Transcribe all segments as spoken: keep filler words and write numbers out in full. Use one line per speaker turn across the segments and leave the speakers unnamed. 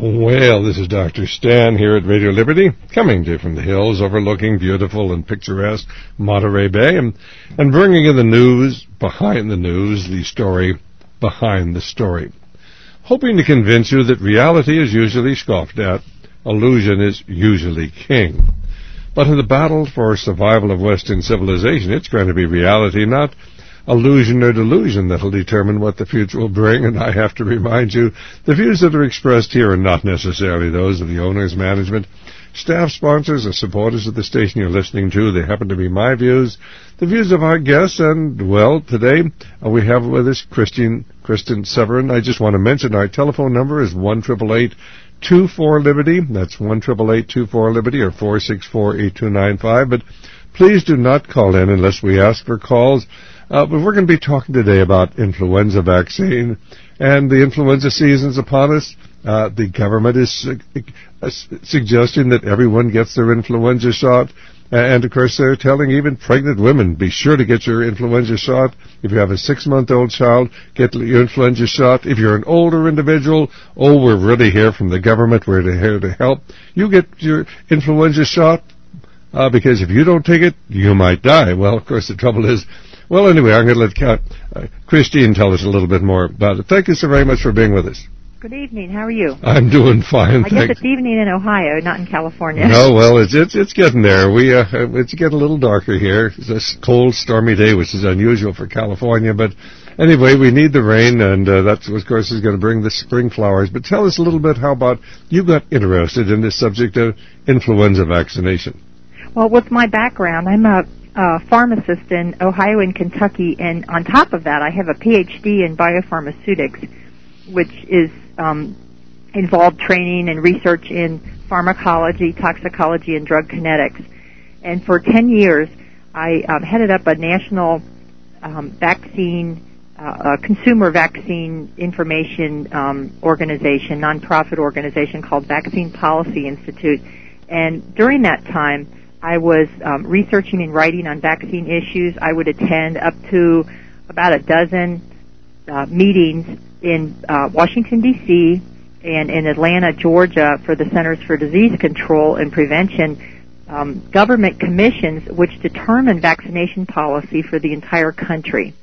Well, this is Doctor Stan here at Radio Liberty, coming to you from the hills overlooking beautiful and picturesque Monterey Bay, and, and bringing you the news behind the news, the story behind the story. Hoping to convince you that reality is usually scoffed at, illusion is usually king. But in the battle for survival of Western civilization, it's going to be reality, not illusion or delusion, that will determine what the future will bring. And I have to remind you, the views that are expressed here are not necessarily those of the owners, management, staff, sponsors, or supporters of the station you're listening to. They happen to be my views, the views of our guests, and, well, today uh, we have with us Christine, Kristen Severin. I just want to mention our telephone number is one eight eight eight, two four, Liberty. That's one eight eight eight, two four, Liberty, or four six four, eight two nine five. But please do not call in unless we ask for calls. Uh, but we're going to be talking today about influenza vaccine, and the influenza season's upon us. Uh, the government is su- uh, suggesting that everyone gets their influenza shot, and of course they're telling even pregnant women, be sure to get your influenza shot. If you have a six-month-old child, get your influenza shot. If you're an older individual, oh, we're really here from the government, we're here to help. You get your influenza shot, uh, because if you don't take it, you might die. Well, of course, the trouble is, well, anyway, I'm going to let uh, Christine tell us a little bit more about it. Thank you so very much for being with us.
Good evening. How are you?
I'm doing fine.
I guess it's evening in Ohio, not in California.
No, well, it's it's it's getting there. We uh, it's getting a little darker here. It's a cold, stormy day, which is unusual for California. But anyway, we need the rain, and uh, that's, of course, is going to bring the spring flowers. But tell us a little bit how about you got interested in this subject of influenza vaccination.
Well, what's my background? I'm a Uh, pharmacist in Ohio and Kentucky, and on top of that, I have a P H D in biopharmaceutics, which is um, involved training and research in pharmacology, toxicology, and drug kinetics. And for ten years, I um, headed up a national um, vaccine, uh, a consumer vaccine information um, organization, nonprofit organization called Vaccine Policy Institute. And during that time, I was um, researching and writing on vaccine issues. I would attend up to about a dozen uh, meetings in uh, Washington, D C and in Atlanta, Georgia for the Centers for Disease Control and Prevention, um, government commissions which determine vaccination policy for the entire country.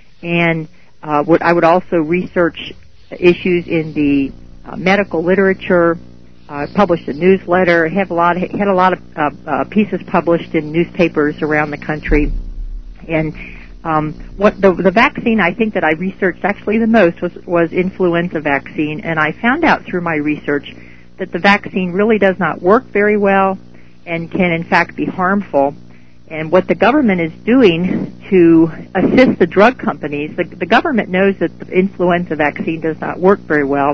And uh, what I would also research issues in the uh, medical literature. I uh, published a newsletter, have a lot, had a lot of uh, uh, pieces published in newspapers around the country. And um, what the, the vaccine I think that I researched actually the most was, was influenza vaccine. And I found out through my research that the vaccine really does not work very well and can in fact be harmful. And what the government is doing to assist the drug companies, the, the government knows that the influenza vaccine does not work very well.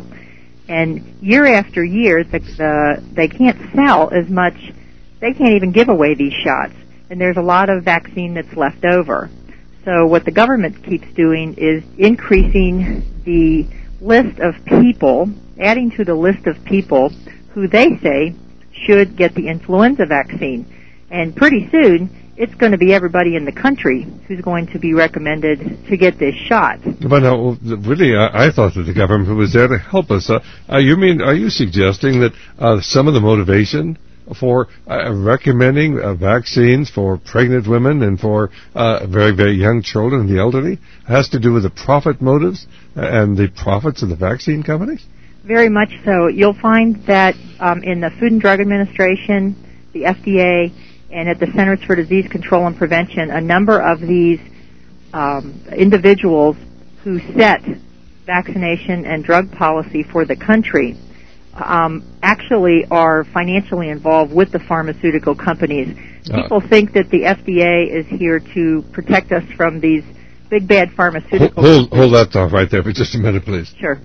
And year after year, the, the, they can't sell as much, they can't even give away these shots. And there's a lot of vaccine that's left over. So what the government keeps doing is increasing the list of people, adding to the list of people who they say should get the influenza vaccine. And pretty soon, it's going to be everybody in the country who's going to be recommended to get this shot.
But no, really, I, I thought that the government was there to help us. Uh, uh, you mean, are you suggesting that uh, some of the motivation for uh, recommending uh, vaccines for pregnant women and for uh, very, very young children and the elderly has to do with the profit motives and the profits of the vaccine companies?
Very much so. You'll find that um, in the Food and Drug Administration, the F D A, and at the Centers for Disease Control and Prevention, a number of these um, individuals who set vaccination and drug policy for the country um, actually are financially involved with the pharmaceutical companies. People uh, think that the F D A is here to protect us from these big bad pharmaceutical
hold, hold, hold that thought right there for just a minute, please.
Sure.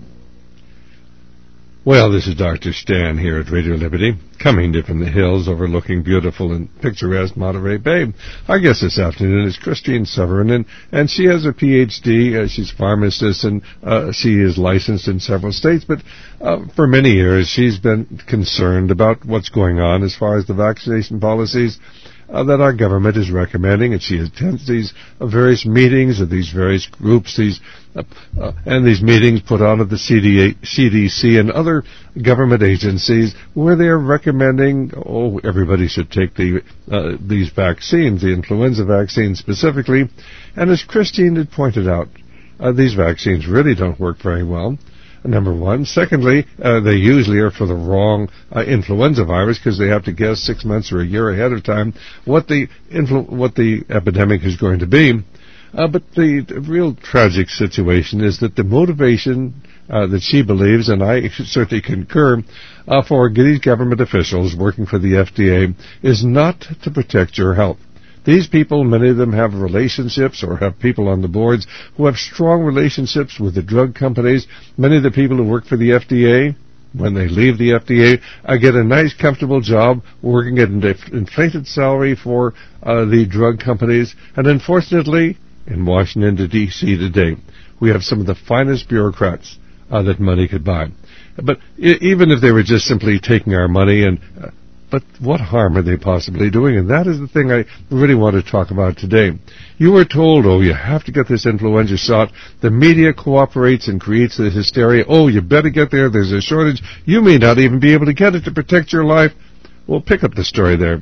Well, this is Doctor Stan here at Radio Liberty, coming to you from the hills overlooking beautiful and picturesque Monterey Bay. Our guest this afternoon is Christine Severin, and, and she has a P H D. Uh, she's a pharmacist, and uh, she is licensed in several states. But uh, for many years, she's been concerned about what's going on as far as the vaccination policies. uh, that our government is recommending, and she attends these uh, various meetings of these various groups, these uh, uh, and these meetings put on at the C D C and other government agencies where they are recommending, oh, everybody should take the uh, these vaccines, the influenza vaccine specifically. And as Christine had pointed out, uh, these vaccines really don't work very well. Number one. Secondly, uh, they usually are for the wrong uh, influenza virus because they have to guess six months or a year ahead of time what the influ- what the epidemic is going to be. Uh, but the, the real tragic situation is that the motivation uh, that she believes, and I certainly concur, uh, for these government officials working for the F D A is not to protect your health. These people, many of them have relationships or have people on the boards who have strong relationships with the drug companies. Many of the people who work for the F D A, when they leave the F D A, uh, get a nice, comfortable job working at an inflated salary for uh, the drug companies. And unfortunately, in Washington, D C today, we have some of the finest bureaucrats uh, that money could buy. But I- even if they were just simply taking our money and... Uh, But what harm are they possibly doing? And that is the thing I really want to talk about today. You were told, oh, you have to get this influenza shot. The media cooperates and creates the hysteria. Oh, you better get there. There's a shortage. You may not even be able to get it to protect your life. Well, pick up the story there.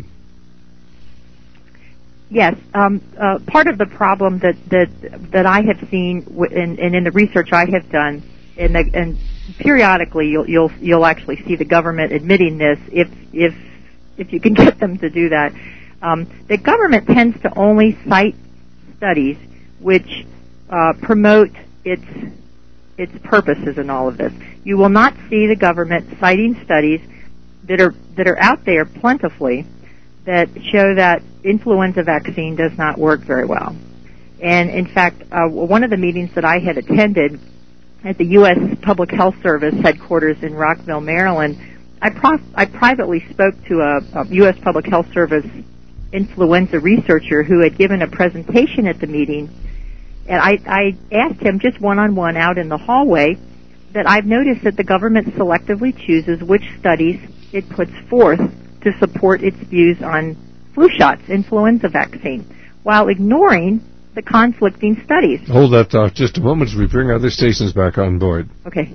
Yes, um, uh, part of the problem that that that I have seen, w- and, and in the research I have done, and, the, and periodically you'll you'll you'll actually see the government admitting this, if if if you can get them to do that. Um, the government tends to only cite studies which uh, promote its its purposes in all of this. You will not see the government citing studies that are that are out there plentifully that show that influenza vaccine does not work very well. And in fact, uh, one of the meetings that I had attended at the U S Public Health Service headquarters in Rockville, Maryland, I, prof- I privately spoke to a, a U S Public Health Service influenza researcher who had given a presentation at the meeting, and I, I asked him just one-on-one out in the hallway that I've noticed that the government selectively chooses which studies it puts forth to support its views on flu shots, influenza vaccine, while ignoring the conflicting studies.
Hold that thought just a moment as we bring other stations back on board.
Okay.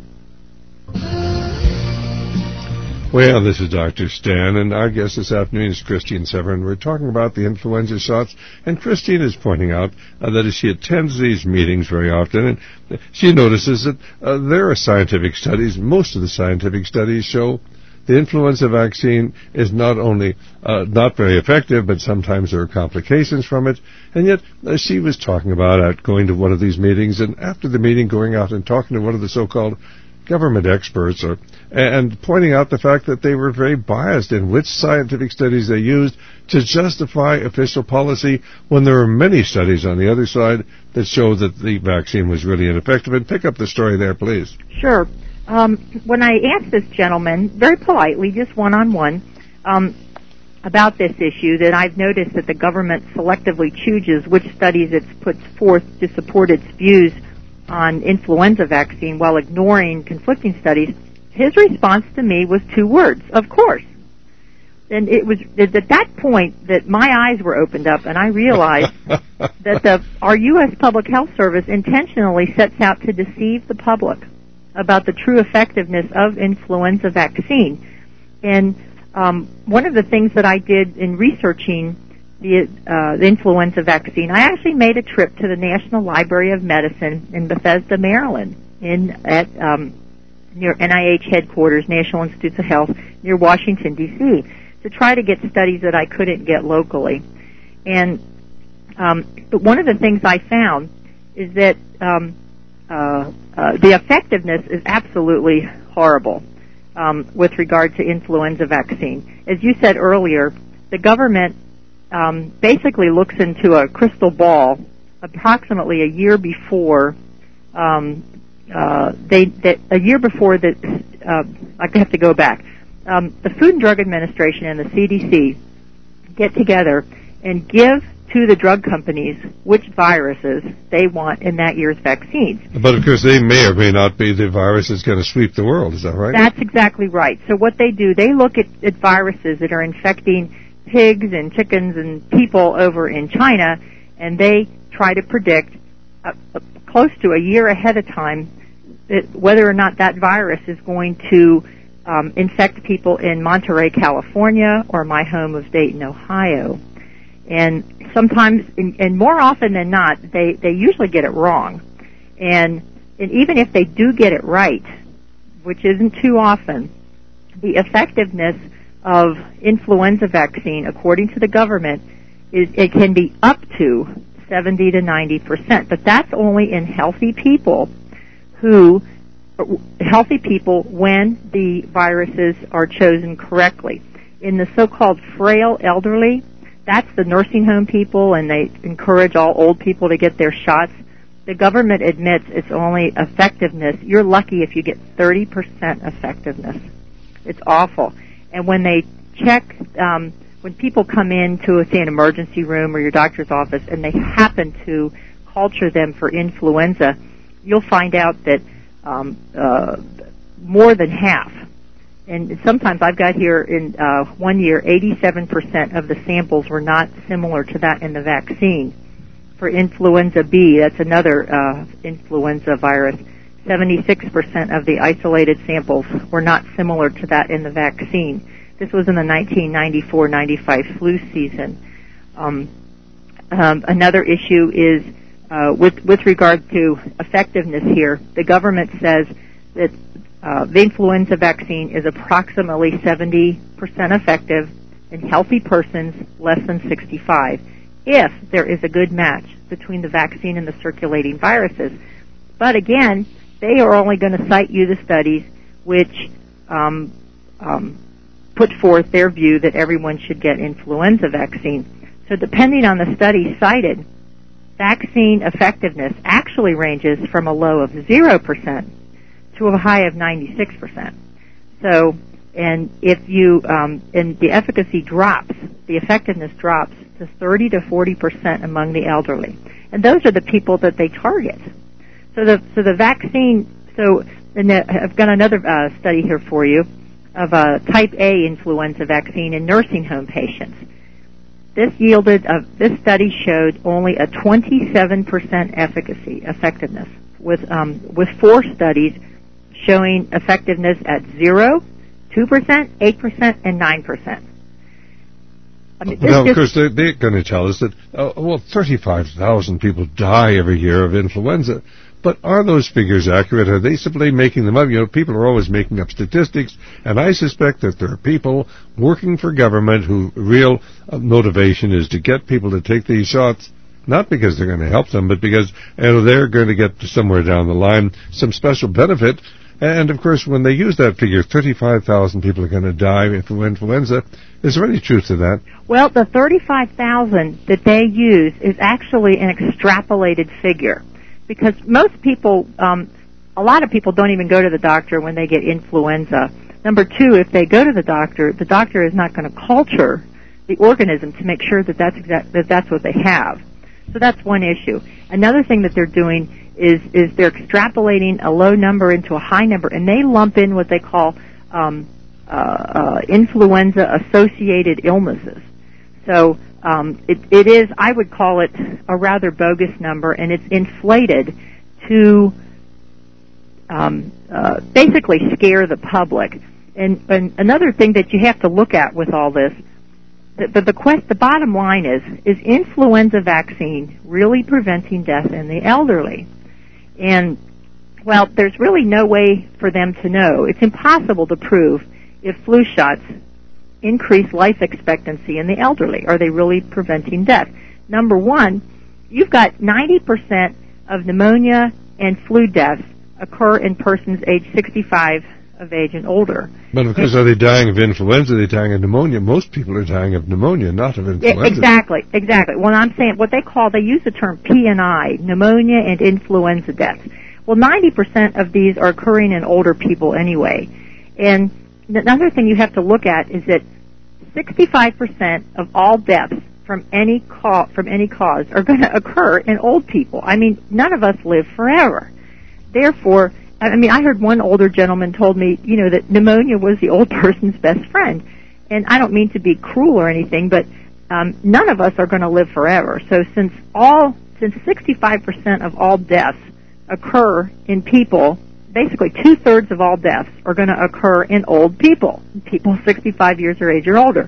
Well, this is Doctor Stan, and our guest this afternoon is Christine Severin. We're talking about the influenza shots, and Christine is pointing out uh, that as she attends these meetings very often, and she notices that uh, there are scientific studies. Most of the scientific studies show the influenza vaccine is not only uh, not very effective, but sometimes there are complications from it. And yet, uh, she was talking about uh, going to one of these meetings, and after the meeting going out and talking to one of the so-called government experts, or, and pointing out the fact that they were very biased in which scientific studies they used to justify official policy when there are many studies on the other side that show that the vaccine was really ineffective. And pick up the story there, please.
Sure. Um, when I asked this gentleman, very politely, just one-on-one, um, about this issue, that I've noticed that the government selectively chooses which studies it puts forth to support its views on influenza vaccine while ignoring conflicting studies, his response to me was two words: of course. And it was at that point that my eyes were opened up, and I realized that the, our U S Public Health Service intentionally sets out to deceive the public about the true effectiveness of influenza vaccine. And um, one of the things that I did in researching the, uh, the influenza vaccine, I actually made a trip to the National Library of Medicine in Bethesda, Maryland, in at um, near N I H headquarters, National Institutes of Health, near Washington, D C, to try to get studies that I couldn't get locally. And um, but one of the things I found is that um, Uh, uh, the effectiveness is absolutely horrible um, with regard to influenza vaccine. As you said earlier, the government um, basically looks into a crystal ball approximately a year before um, uh, they, they a year before the uh, I have to go back. Um, the Food and Drug Administration and the C D C get together and give to the drug companies which viruses they want in that year's vaccines.
But of course, they may or may not be the virus that's going to sweep the world. Is that right?
That's exactly right. So what they do, they look at, at viruses that are infecting pigs and chickens and people over in China, and they try to predict uh, uh, close to a year ahead of time that whether or not that virus is going to um, infect people in Monterey, California, or my home of Dayton, Ohio. And sometimes, and, and more often than not, they, they usually get it wrong. And, and even if they do get it right, which isn't too often, the effectiveness of influenza vaccine, according to the government, is it can be up to seventy to ninety percent. But that's only in healthy people who, healthy people when the viruses are chosen correctly. In the so-called frail elderly, that's the nursing home people, and they encourage all old people to get their shots. The government admits it's only effectiveness. You're lucky if you get thirty percent effectiveness. It's awful. And when they check, um, when people come in to, say, an emergency room or your doctor's office, and they happen to culture them for influenza, you'll find out that um, uh, more than half. And sometimes I've got here in uh, one year, eighty-seven percent of the samples were not similar to that in the vaccine. For influenza B, that's another uh, influenza virus, seventy-six percent of the isolated samples were not similar to that in the vaccine. This was in the nineteen ninety-four ninety-five flu season. Um, um, another issue is uh, with, with regard to effectiveness here. The government says that Uh, the influenza vaccine is approximately seventy percent effective in healthy persons less than sixty-five, if there is a good match between the vaccine and the circulating viruses. But again, they are only going to cite you the studies which um, um, put forth their view that everyone should get influenza vaccine. So depending on the study cited, vaccine effectiveness actually ranges from a low of zero percent to a high of ninety-six percent. So, and if you, um, and the efficacy drops, the effectiveness drops to thirty to forty percent among the elderly. And those are the people that they target. So the, so the vaccine, so, and the, I've got another uh, study here for you of a type A influenza vaccine in nursing home patients. This yielded, uh, this study showed only a twenty-seven percent efficacy, effectiveness, with, um, with four studies showing effectiveness at zero, two percent, eight percent, and nine percent. I mean,
now, of course, they're, they're going to tell us that, uh, well, thirty-five thousand people die every year of influenza. But are those figures accurate? Are they simply making them up? You know, people are always making up statistics, and I suspect that there are people working for government whose real uh, motivation is to get people to take these shots, not because they're going to help them, but because you know, they're going to get to somewhere down the line some special benefit. And, of course, when they use that figure, thirty-five thousand people are going to die from influenza. Is there any truth to that?
Well, the thirty-five thousand that they use is actually an extrapolated figure, because most people, um, a lot of people don't even go to the doctor when they get influenza. Number two, if they go to the doctor, the doctor is not going to culture the organism to make sure that that's, exact, that that's what they have. So that's one issue. Another thing that they're doing is is they're extrapolating a low number into a high number, and they lump in what they call um, uh, uh, influenza-associated illnesses. So um, it, it is, I would call it a rather bogus number, and it's inflated to um, uh, basically scare the public. And, and another thing that you have to look at with all this, the, the, the, quest, the bottom line is, is influenza vaccine really preventing death in the elderly? And, well, there's really no way for them to know. It's impossible to prove if flu shots increase life expectancy in the elderly. Are they really preventing death? Number one, you've got ninety percent of pneumonia and flu deaths occur in persons age sixty-five of age and older.
But of course, are they dying of influenza? Are they dying of pneumonia? Most people are dying of pneumonia, not of influenza.
Yeah, exactly, exactly. Well, I'm saying what they call, they use the term P and I, pneumonia and influenza deaths. Well, ninety percent of these are occurring in older people anyway. And another thing you have to look at is that sixty-five percent of all deaths from any cause, from any cause are going to occur in old people. I mean, none of us live forever. Therefore, I mean, I heard one older gentleman told me, you know, that pneumonia was the old person's best friend. and I don't mean to be cruel or anything, but um, none of us are going to live forever. So since all, since sixty-five percent of all deaths occur in people, basically two-thirds of all deaths are going to occur in old people, people sixty-five years of age or older.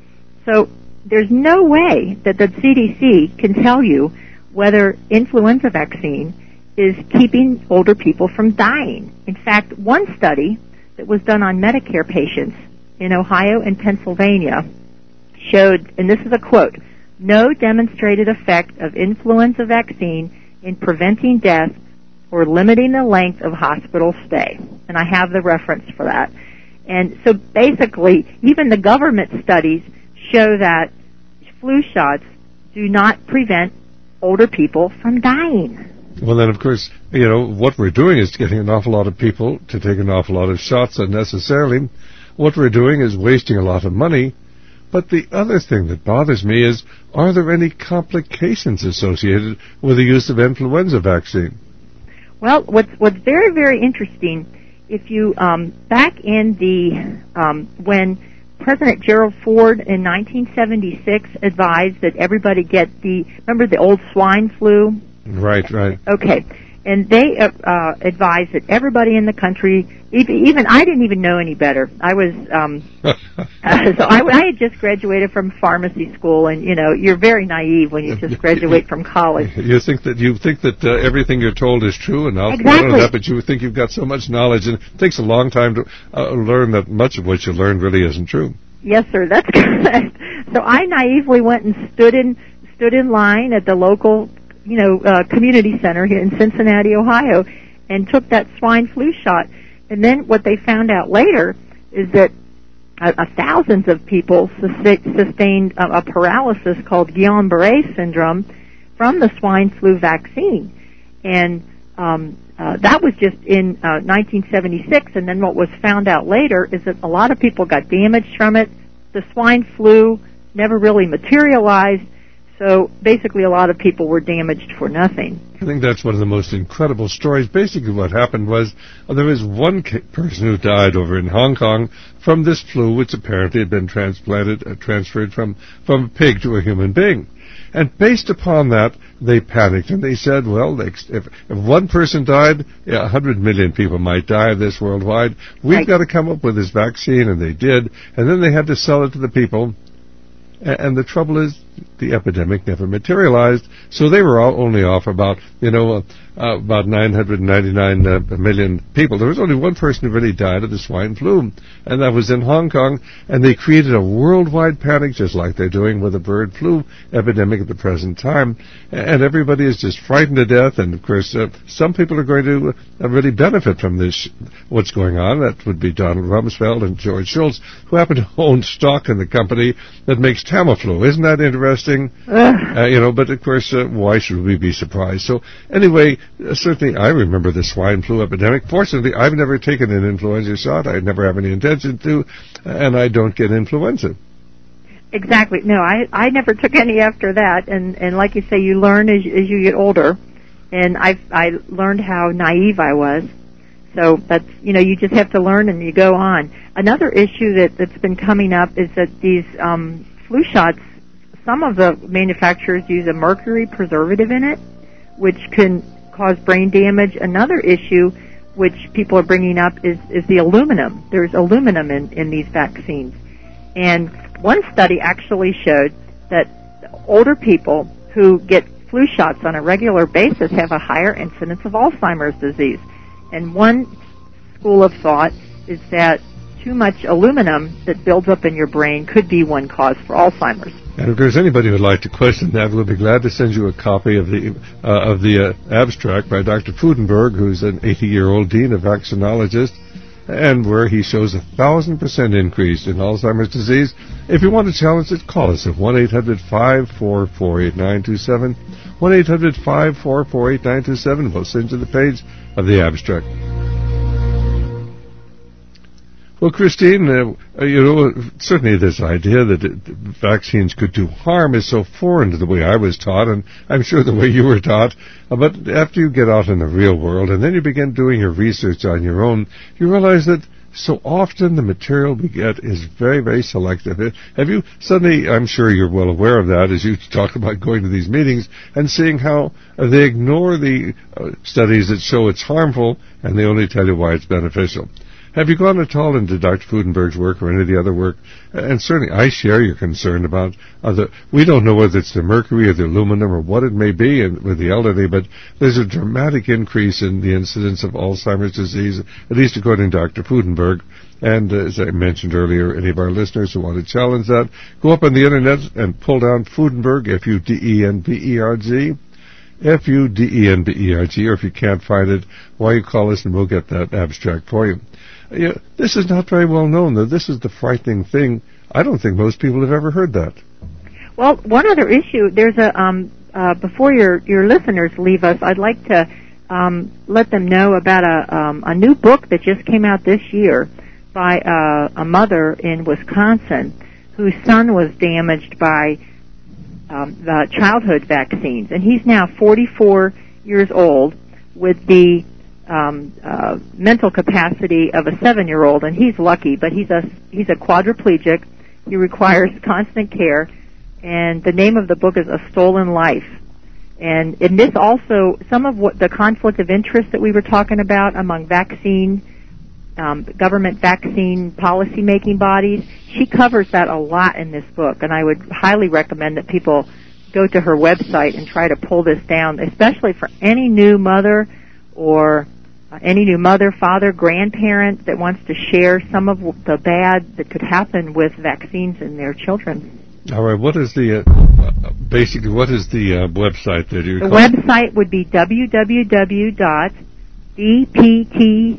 So there's no way that the C D C can tell you whether influenza vaccine is keeping older people from dying. In fact, one study that was done on Medicare patients in Ohio and Pennsylvania showed, and this is a quote, no demonstrated effect of influenza vaccine in preventing death or limiting the length of hospital stay. And I have the reference for that. And so basically, even the government studies show that flu shots do not prevent older people from dying.
Well, then, of course, you know, what we're doing is getting an awful lot of people to take an awful lot of shots unnecessarily. What we're doing is wasting a lot of money. But the other thing that bothers me is, are there any complications associated with the use of influenza vaccine?
Well, what's, what's very, very interesting, if you, um, back in the, um, when President Gerald Ford in nineteen seventy-six advised that everybody get the, remember the old swine flu?
Right, right.
Okay. And they uh, uh, advised that everybody in the country, even, even I didn't even know any better. I was, um, uh, so I, I had just graduated from pharmacy school, and you know, you're very naive when you just graduate from college.
You think that you think that uh, everything you're told is true, and I'll
exactly.
know that, but you think you've got so much knowledge, and it takes a long time to uh, learn that much of what you learned really isn't true.
Yes, sir. That's correct. So I naively went and stood in stood in line at the local, you know, uh, community center here in Cincinnati, Ohio, and took that swine flu shot. And then what they found out later is that uh, uh, thousands of people sus- sustained uh, a paralysis called Guillain-Barré syndrome from the swine flu vaccine. And um, uh, that was just in uh, nineteen seventy-six. And then what was found out later is that a lot of people got damaged from it. The swine flu never really materialized. So basically a lot of people were damaged for nothing.
I think that's one of the most incredible stories. Basically what happened was uh, there was one ca- person who died over in Hong Kong from this flu, which apparently had been transplanted, uh, transferred from, from a pig to a human being. And based upon that, they panicked and they said, well, they, if, if one person died, yeah, one hundred million people might die of this worldwide. We've
right.
got to come up with this vaccine, and they did. And then they had to sell it to the people. And the trouble is, the epidemic never materialized, so they were all only off about, you know, uh, uh, about nine hundred ninety-nine uh, million people. There was only one person who really died of the swine flu, and that was in Hong Kong, and they created a worldwide panic, just like they're doing with the bird flu epidemic at the present time, and everybody is just frightened to death, and of course, uh, some people are going to uh, really benefit from this, what's going on. That would be Donald Rumsfeld and George Shultz, who happen to own stock in the company that makes Tamiflu. Isn't that interesting? Uh, you know, but of course, uh, why should we be surprised? So anyway, uh, certainly I remember the swine flu epidemic. Fortunately, I've never taken an influenza shot. I never have any intention to, and I don't get influenza.
Exactly. No, I I never took any after that, and and like you say, you learn as as you get older, and I I learned how naive I was. So that's, you know, you just have to learn and you go on. Another issue that that's been coming up is that these um, flu shots, some of the manufacturers use a mercury preservative in it, which can cause brain damage. Another issue which people are bringing up is, is the aluminum. There's aluminum in, in these vaccines. And one study actually showed that older people who get flu shots on a regular basis have a higher incidence of Alzheimer's disease. And one school of thought is that too much aluminum that builds up in your brain could be one cause for Alzheimer's.
And if there's anybody who would like to question that, we'll be glad to send you a copy of the uh, of the uh, abstract by Doctor Fudenberg, who's an eighty-year-old dean, a vaccinologist, and where he shows a thousand percent increase in Alzheimer's disease. If you want to challenge it, call us at one eight hundred five four four eight nine two seven, one eight hundred five four four eight nine two seven. We'll send you the page of the abstract. Well, Christine, uh, you know, certainly this idea that it, vaccines could do harm is so foreign to the way I was taught, and I'm sure the way you were taught. Uh, but after you get out in the real world and then you begin doing your research on your own, you realize that so often the material we get is very, very selective. Have you suddenly, I'm sure you're well aware of that as you talk about going to these meetings and seeing how they ignore the uh, studies that show it's harmful and they only tell you why it's beneficial. Have you gone at all into Doctor Fudenberg's work or any of the other work? And certainly I share your concern about other, we don't know whether it's the mercury or the aluminum or what it may be in, with the elderly, but there's a dramatic increase in the incidence of Alzheimer's disease, at least according to Doctor Fudenberg. And uh, as I mentioned earlier, any of our listeners who want to challenge that, go up on the internet and pull down Fudenberg, F U D E N B E R G, F U D E N B E R G, or if you can't find it, why you call us and we'll get that abstract for you. Yeah, this is not very well known, though. This is the frightening thing. I don't think most people have ever heard that.
Well, one other issue, there's a, um, uh, before your, your listeners leave us, I'd like to um, let them know about a, um, a new book that just came out this year by uh, a mother in Wisconsin whose son was damaged by um, the childhood vaccines. And he's now forty-four years old with the Um, uh, mental capacity of a seven-year-old, and he's lucky, but he's a he's a quadriplegic. He requires constant care, and the name of the book is A Stolen Life. And in this also, some of what the conflict of interest that we were talking about among vaccine, um, government vaccine policy-making bodies, she covers that a lot in this book, and I would highly recommend that people go to her website and try to pull this down, especially for any new mother or uh, any new mother, father, grandparent that wants to share some of the bad that could happen with vaccines in their children.
All right. What is the, uh, basically, what is the uh, website that you
The
call?
website would be w w w dot d p t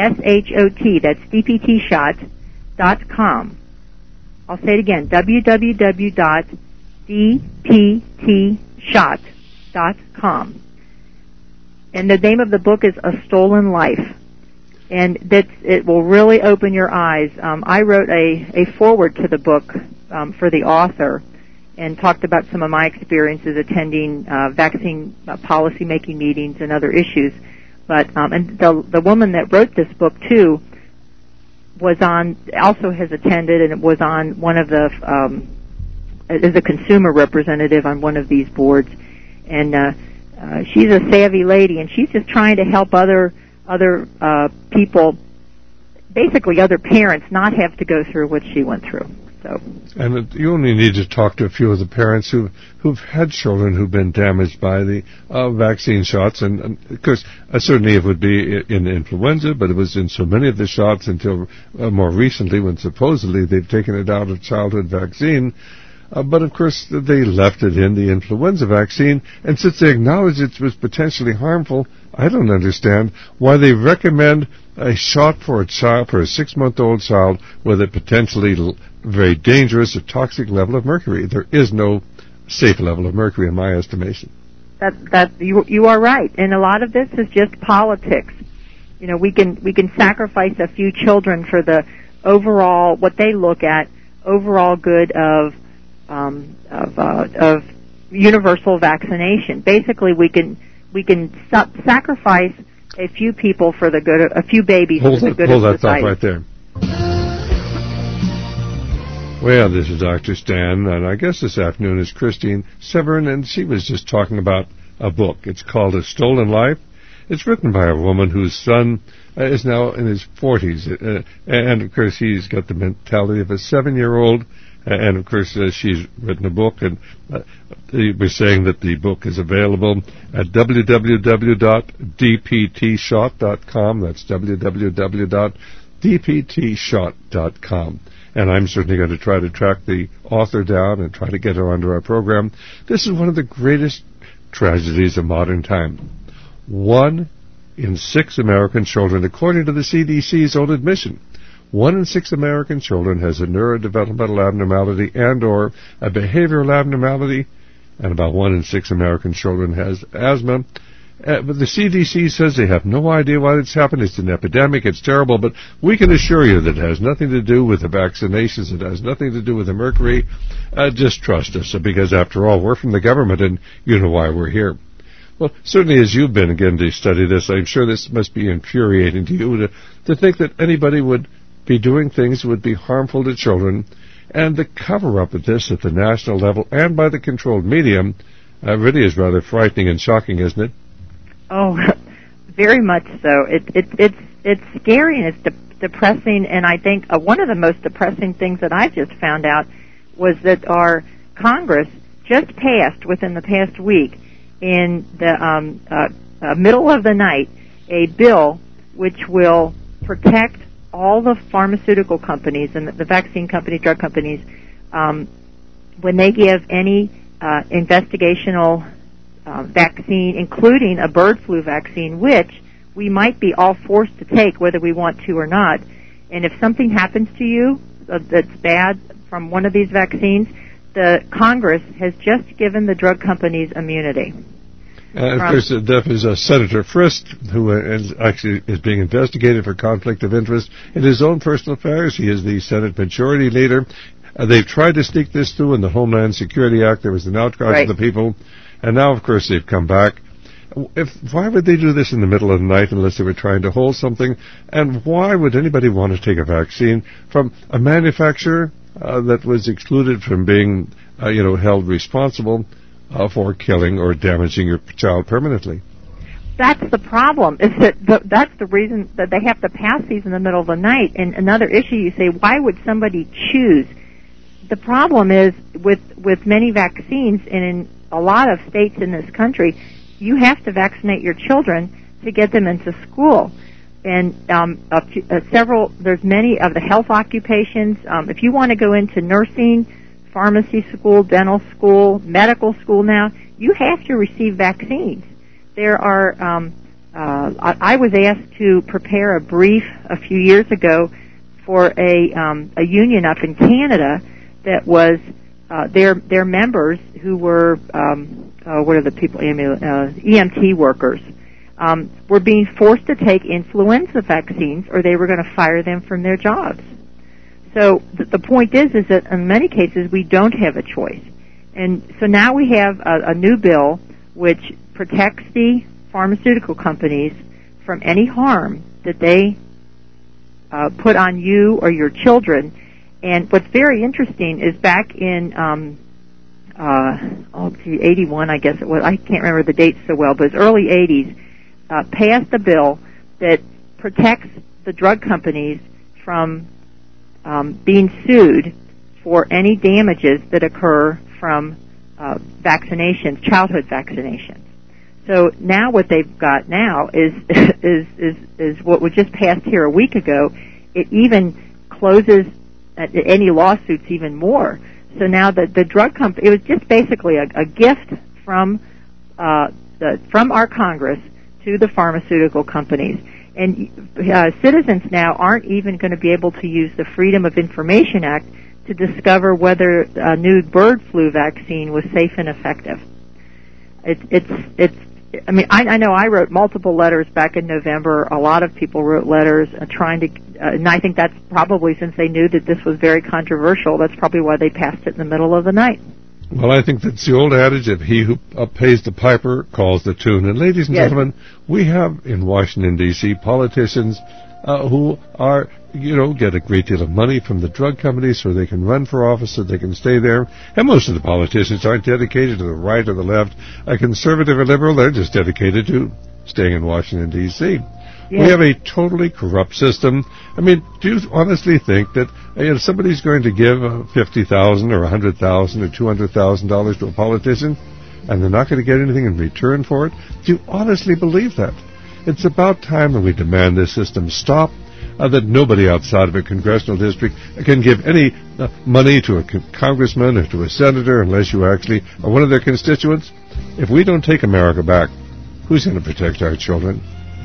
shot, that's d p t shot dot com. I'll say it again, w w w dot d p t shot dot com. And the name of the book is A Stolen Life. And that's, it will really open your eyes. Um, I wrote a, a foreword to the book um, for the author and talked about some of my experiences attending uh, vaccine uh, policy-making meetings and other issues. But um, and the the woman that wrote this book, too, was on, also has attended and was on one of the, um, as a consumer representative on one of these boards. And uh Uh, she's a savvy lady, and she's just trying to help other other uh, people, basically other parents, not have to go through what she went through. So,
and you only need to talk to a few of the parents who who've had children who've been damaged by the uh, vaccine shots, and, and of course, uh, certainly it would be in influenza, but it was in so many of the shots until uh, more recently, when supposedly they've taken it out of childhood vaccine. Uh, but, of course, they left it in the influenza vaccine, and since they acknowledged it was potentially harmful, I don't understand why they recommend a shot for a child, for a six-month-old child, with a potentially l- very dangerous or toxic level of mercury. There is no safe level of mercury, in my estimation.
That, that, you, you are right, and a lot of this is just politics. You know, we can, we can sacrifice a few children for the overall, what they look at, overall good of Um, of, uh, of universal vaccination. Basically, we can we can su- sacrifice a few people for the good of, a few babies
hold
for the
that,
good
hold
of
that
society.
Hold that thought right there. Well, this is Doctor Stan, and I guess this afternoon is Christine Severin, and she was just talking about a book. It's called A Stolen Life. It's written by a woman whose son uh, is now in his forties, uh, and of course he's got the mentality of a seven-year-old. And, of course, uh, she's written a book, and uh, we're saying that the book is available at w w w dot d p t shot dot com. That's w w w dot d p t shot dot com. And I'm certainly going to try to track the author down and try to get her onto our program. This is one of the greatest tragedies of modern time. One in six American children, according to the C D C's own admission, One in six American children has a neurodevelopmental abnormality and or a behavioral abnormality, and about one in six American children has asthma. Uh, but the C D C says they have no idea why it's happened. It's an epidemic. It's terrible. But we can assure you that it has nothing to do with the vaccinations. It has nothing to do with the mercury. Uh, just trust us, because after all, we're from the government, and you know why we're here. Well, certainly as you've been, again, to study this, I'm sure this must be infuriating to you to, to think that anybody would be doing things that would be harmful to children. And the cover-up of this at the national level and by the controlled media uh, really is rather frightening and shocking, isn't it?
Oh, very much so. It, it, it's it's scary and it's de- depressing. And I think uh, one of the most depressing things that I just found out was that our Congress just passed within the past week in the um, uh, uh, middle of the night a bill which will protect all the pharmaceutical companies and the vaccine companies, drug companies, um, when they give any uh, investigational uh, vaccine, including a bird flu vaccine, which we might be all forced to take whether we want to or not. And if something happens to you uh, that's bad from one of these vaccines, the Congress has just given the drug companies immunity.
Uh, of course, uh, there is uh, Senator Frist, who uh, is actually is being investigated for conflict of interest in his own personal affairs. He is the Senate Majority Leader. Uh, they've tried to sneak this through in the Homeland Security Act. There was an outcry
right.
from the people, and now, of course, they've come back. If, why would they do this in the middle of the night unless they were trying to hold something? And why would anybody want to take a vaccine from a manufacturer uh, that was excluded from being, uh, you know, held responsible Uh, for killing or damaging your child permanently?
That's the problem. Is that the, that's the reason that they have to pass these in the middle of the night. And another issue, you say, why would somebody choose? The problem is with with many vaccines, and in a lot of states in this country, you have to vaccinate your children to get them into school. And um, a few, uh, several, there's many of the health occupations. Um, if you want to go into nursing, pharmacy school, dental school, medical school now, you have to receive vaccines. There are, um, uh, I, I was asked to prepare a brief a few years ago for a, um, a union up in Canada that was, uh, their, their members who were, um, uh, what are the people, uh, E M T workers, um, were being forced to take influenza vaccines or they were going to fire them from their jobs. So th- the point is, is that in many cases we don't have a choice. And so now we have a, a new bill which protects the pharmaceutical companies from any harm that they uh, put on you or your children. And what's very interesting is back in, um, uh, oh, gee, eighty-one, I guess it was, I can't remember the dates so well, but it's early eighties, uh, passed a bill that protects the drug companies from Um, being sued for any damages that occur from uh, vaccinations, childhood vaccinations. So now what they've got now is is is is what was just passed here a week ago. It even closes any lawsuits even more. So now the the drug company, it was just basically a, a gift from uh, the from our Congress to the pharmaceutical companies. And uh, citizens now aren't even going to be able to use the Freedom of Information Act to discover whether a new bird flu vaccine was safe and effective. It, it's, it's. I mean, I, I know I wrote multiple letters back in November. A lot of people wrote letters uh, trying to, uh, and I think that's probably since they knew that this was very controversial. That's probably why they passed it in the middle of the night.
Well, I think that's the old adage of he who pays the piper calls the tune. And ladies and yes. gentlemen, we have in Washington, D C politicians uh, who are, you know, get a great deal of money from the drug companies so they can run for office, so they can stay there. And most of the politicians aren't dedicated to the right or the left, a conservative or liberal. They're just dedicated to staying in Washington, D C Yes. We have a totally corrupt system. I mean, do you honestly think that you know, somebody's going to give uh, fifty thousand dollars or one hundred thousand dollars or two hundred thousand dollars to a politician and they're not going to get anything in return for it? Do you honestly believe that? It's about time that we demand this system stop, uh, that nobody outside of a congressional district can give any uh, money to a co- congressman or to a senator unless you actually are one of their constituents. If we don't take America back, who's going to protect our children?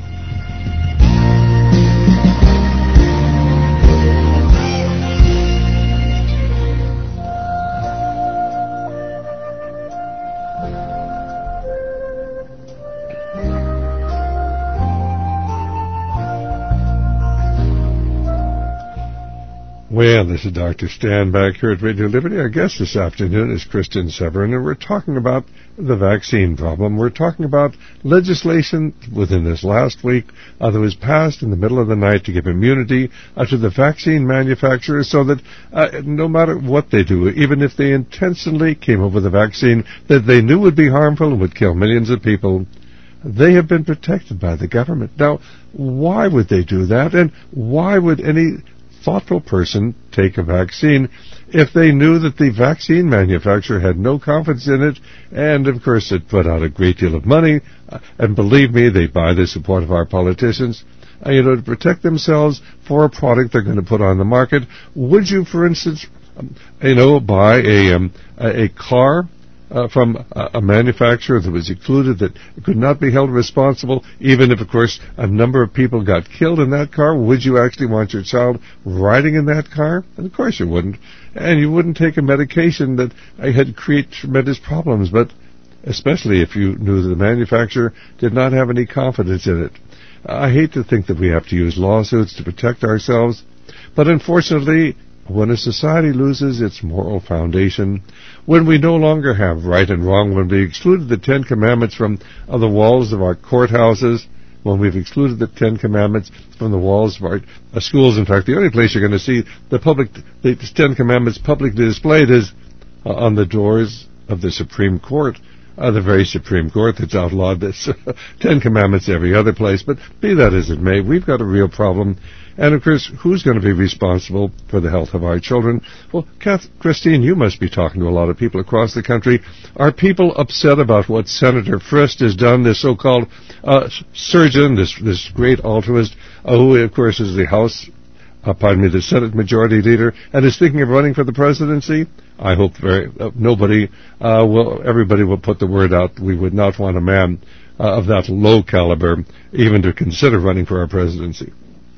Well, this is Doctor Stan back here at Radio Liberty. Our guest this afternoon is Kristen Severin, and we're talking about the vaccine problem. We're talking about legislation within this last week uh, that was passed in the middle of the night to give immunity uh, to the vaccine manufacturers so that uh, no matter what they do, even if they intentionally came up with a vaccine that they knew would be harmful and would kill millions of people, they have been protected by the government. Now, why would they do that, and why would any thoughtful person take a vaccine if they knew that the vaccine manufacturer had no confidence in it, and of course it put out a great deal of money, uh, and believe me, they buy the support of our politicians, uh, you know, to protect themselves for a product they're going to put on the market? Would you, for instance, um, you know, buy a um, a, a car Uh, from a, a manufacturer that was excluded, that could not be held responsible, even if, of course, a number of people got killed in that car? Would you actually want your child riding in that car? And of course you wouldn't. And you wouldn't take a medication that uh, had create tremendous problems, but especially if you knew that the manufacturer did not have any confidence in it. I hate to think that we have to use lawsuits to protect ourselves, but unfortunately, when a society loses its moral foundation, when we no longer have right and wrong, when we excluded the Ten Commandments from uh, the walls of our courthouses, when we've excluded the Ten Commandments from the walls of our uh, schools. In fact, the only place you're going to see the public, the Ten Commandments publicly displayed is uh, on the doors of the Supreme Court. Uh, the very Supreme Court that's outlawed this uh, Ten Commandments every other place. But be that as it may, we've got a real problem. And, of course, who's going to be responsible for the health of our children? Well, Kath, Christine, you must be talking to a lot of people across the country. Are people upset about what Senator Frist has done, this so-called uh, surgeon, this this great altruist, uh, who, of course, is the House, uh, pardon me, the Senate Majority Leader, and is thinking of running for the presidency? I hope very uh, nobody uh, will, everybody will put the word out. We would not want a man uh, of that low caliber even to consider running for our presidency.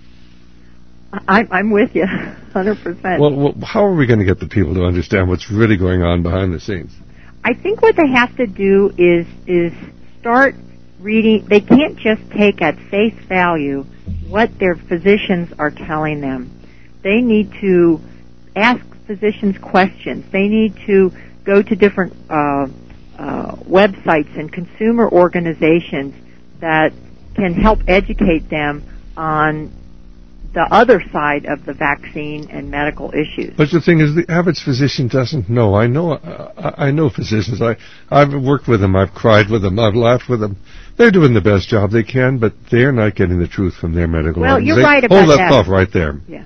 I'm, I'm with you, one hundred percent.
Well, well, how are we going to get the people to understand what's really going on behind the scenes?
I think what they have to do is is start reading. They can't just take at face value what their physicians are telling them. They need to ask physicians questions. They need to go to different uh, uh, websites and consumer organizations that can help educate them on the other side of the vaccine and medical issues.
But the thing is, the average physician doesn't know. I know, I, I know physicians. I, I've worked with them. I've cried with them. I've laughed with them. They're doing the best job they can, but they're not getting the truth from their medical
well,
organization.
Well, you're right about
Hold that.
that.
Hold that thought right there.
Yeah.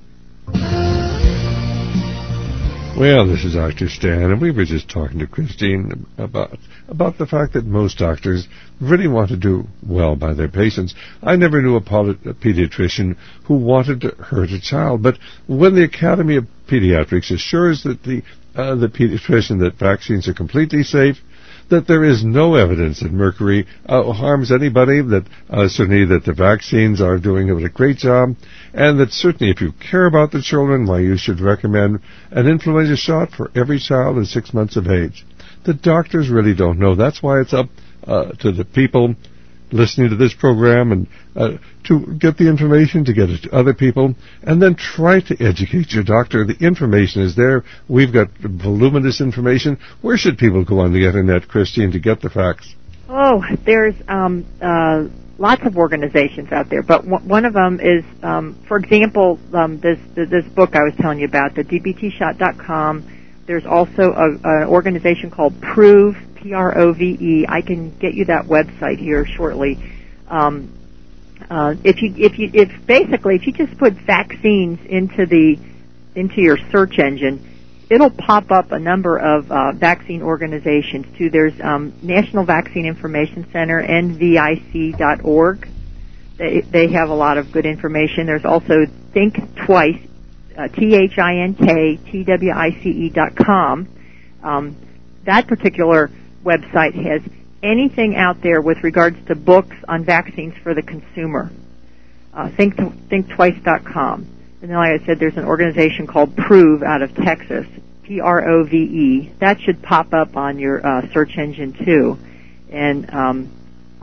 Well, this is Doctor Stan, and we were just talking to Christine about about the fact that most doctors really want to do well by their patients. I never knew a, poly- a pediatrician who wanted to hurt a child, but when the Academy of Pediatrics assures that the uh, the pediatrician that vaccines are completely safe, that there is no evidence that mercury uh, harms anybody, that uh, certainly that the vaccines are doing a great job, and that certainly if you care about the children, why you should recommend an influenza shot for every child in six months of age. The doctors really don't know. That's why it's up uh, to the people listening to this program and uh, to get the information, to get it to other people, and then try to educate your doctor. The information is there. We've got voluminous information. Where should people go on the Internet, Christine, to get the facts?
Oh, there's um, uh, lots of organizations out there, but w- one of them is, um, for example, um, this this book I was telling you about, the D B T shot dot com. There's also a, an organization called Prove, P R O V E. I can get you that website here shortly. Um, uh, if you, if you, if basically, if you just put vaccines into the into your search engine, it'll pop up a number of uh, vaccine organizations too. There's um, National Vaccine Information Center, N V I C dot org. They they have a lot of good information. There's also Think Twice. Uh, T H I N K T W I C E dot com. Um, that particular website has anything out there with regards to books on vaccines for the consumer. Uh, think, think twice dot com. And then, like I said, there's an organization called Prove out of Texas, P R O V E. That should pop up on your uh, search engine, too. And um,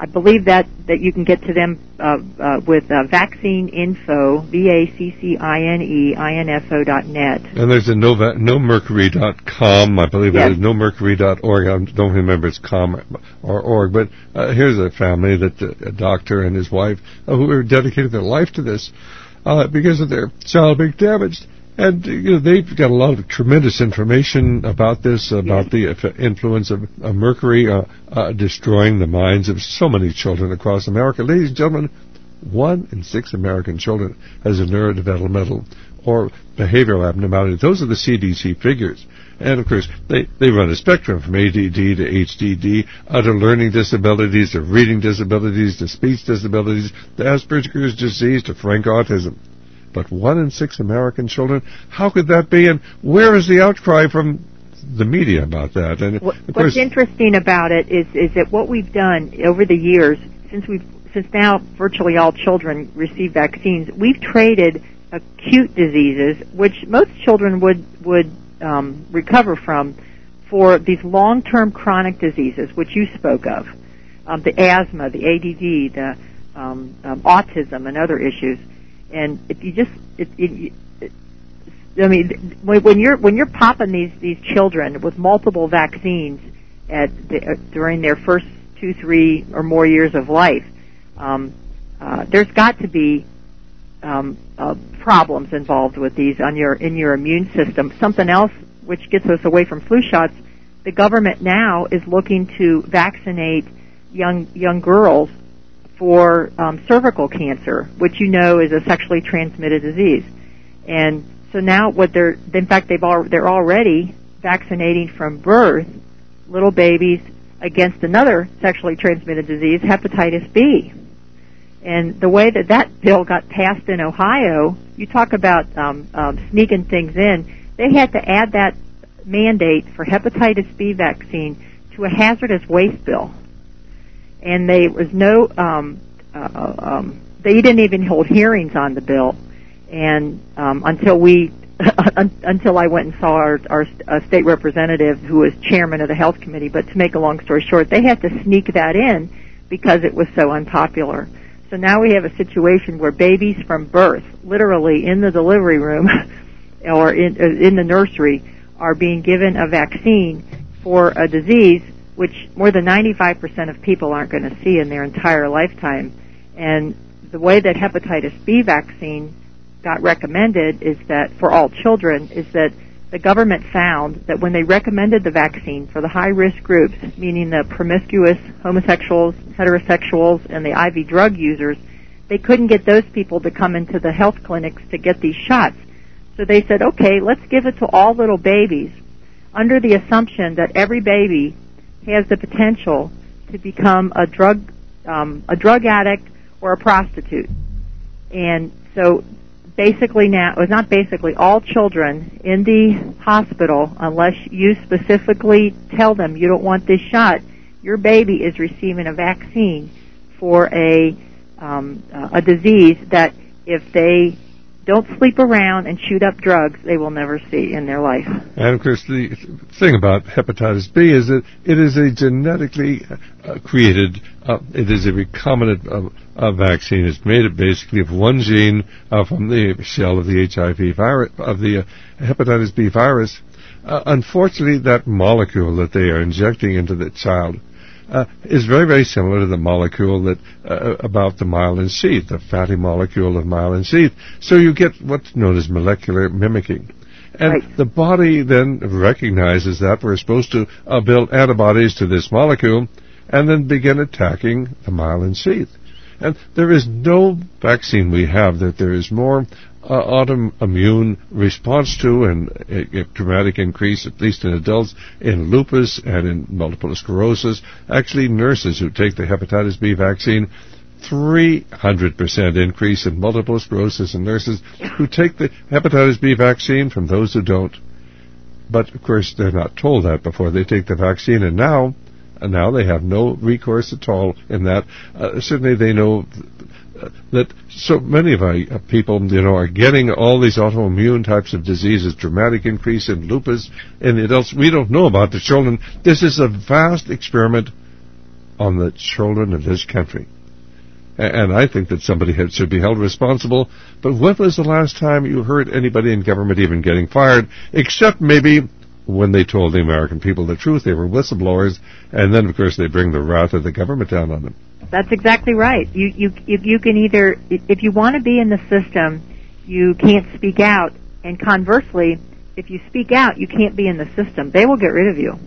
I believe that, that you can get to them uh, uh, with uh, vaccine info, V A C C I N E I N F O dot net.
And there's a no, no mercury dot com, I believe
yes.
it is no mercury dot org. I don't remember it's com or org, but uh, here's a family, that uh, a doctor and his wife, uh, who are dedicated their life to this uh, because of their child being damaged. And you know, they've got a lot of tremendous information about this, about yes. the influence of, of mercury uh, uh, destroying the minds of so many children across America. Ladies and gentlemen, one in six American children has a neurodevelopmental or behavioral abnormality. Those are the C D C figures. And, of course, they, they run a spectrum from A D D to H D D, uh, to learning disabilities, to reading disabilities, to speech disabilities, to Asperger's disease, to frank autism. But one in six American children, how could that be? And where is the outcry from the media about that? And
what,
of
what's
course,
interesting about it is is that what we've done over the years, since we've since now virtually all children receive vaccines, we've traded acute diseases, which most children would would um, recover from, for these long-term chronic diseases, which you spoke of, um, the asthma, the A D D, the um, um, autism, and other issues. And if you just, it, it, it, I mean, when you're when you're popping these these children with multiple vaccines at the, uh, during their first two, three, or more years of life, um, uh, there's got to be um, uh, problems involved with these on your in your immune system. Something else which gets us away from flu shots. The government now is looking to vaccinate young young girls for um, cervical cancer, which you know is a sexually transmitted disease. And so now what they're, in fact, they've al- they're already vaccinating from birth little babies against another sexually transmitted disease, hepatitis B. And the way that that bill got passed in Ohio, you talk about um, um, sneaking things in, they had to add that mandate for hepatitis B vaccine to a hazardous waste bill. And there was no, um, uh, um, they didn't even hold hearings on the bill, and um, until we, until I went and saw our, our uh, state representative, who was chairman of the health committee. But to make a long story short, they had to sneak that in because it was so unpopular. So now we have a situation where babies from birth, literally in the delivery room or in, in the nursery, are being given a vaccine for a disease which more than ninety-five percent of people aren't going to see in their entire lifetime. And the way that hepatitis B vaccine got recommended is that, for all children, is that the government found that when they recommended the vaccine for the high-risk groups, meaning the promiscuous homosexuals, heterosexuals, and the I V drug users, they couldn't get those people to come into the health clinics to get these shots. So they said, okay, let's give it to all little babies, under the assumption that every baby has the potential to become a drug um, a drug addict or a prostitute. And so basically now, well, not basically, all children in the hospital, unless you specifically tell them you don't want this shot, your baby is receiving a vaccine for a um, uh, a disease that if they don't sleep around and shoot up drugs, they will never see in their life.
And, of course, the thing about hepatitis B is that it is a genetically uh, created, uh, it is a recombinant uh, uh, vaccine. It's made it basically of one gene uh, from the shell of the H I V virus, of the uh, hepatitis B virus. Uh, unfortunately, that molecule that they are injecting into the child Uh, is very, very similar to the molecule that uh, about the myelin sheath, the fatty molecule of myelin sheath. So you get what's known as molecular mimicking. And
right.
The body then recognizes that we're supposed to uh, build antibodies to this molecule and then begin attacking the myelin sheath. And there is no vaccine we have that there is more Uh, autoimmune response to, and a, a dramatic increase, at least in adults, in lupus and in multiple sclerosis. Actually, nurses who take the hepatitis B vaccine, three hundred percent increase in multiple sclerosis in nurses who take the hepatitis B vaccine from those who don't. But, of course, they're not told that before they take the vaccine, and now, and now they have no recourse at all in that. Uh, certainly they know that so many of our people, you know, are getting all these autoimmune types of diseases, dramatic increase in lupus in the adults. We don't know about the children. This is a vast experiment on the children of this country. And I think that somebody should be held responsible. But when was the last time you heard anybody in government even getting fired, except maybe when they told the American people the truth? They were whistleblowers, and then, of course, they bring the wrath of the government down on them.
That's exactly right. You you you, you can either, if you want to be in the system, you can't speak out, and conversely, if you speak out, you can't be in the system. They will get rid of you.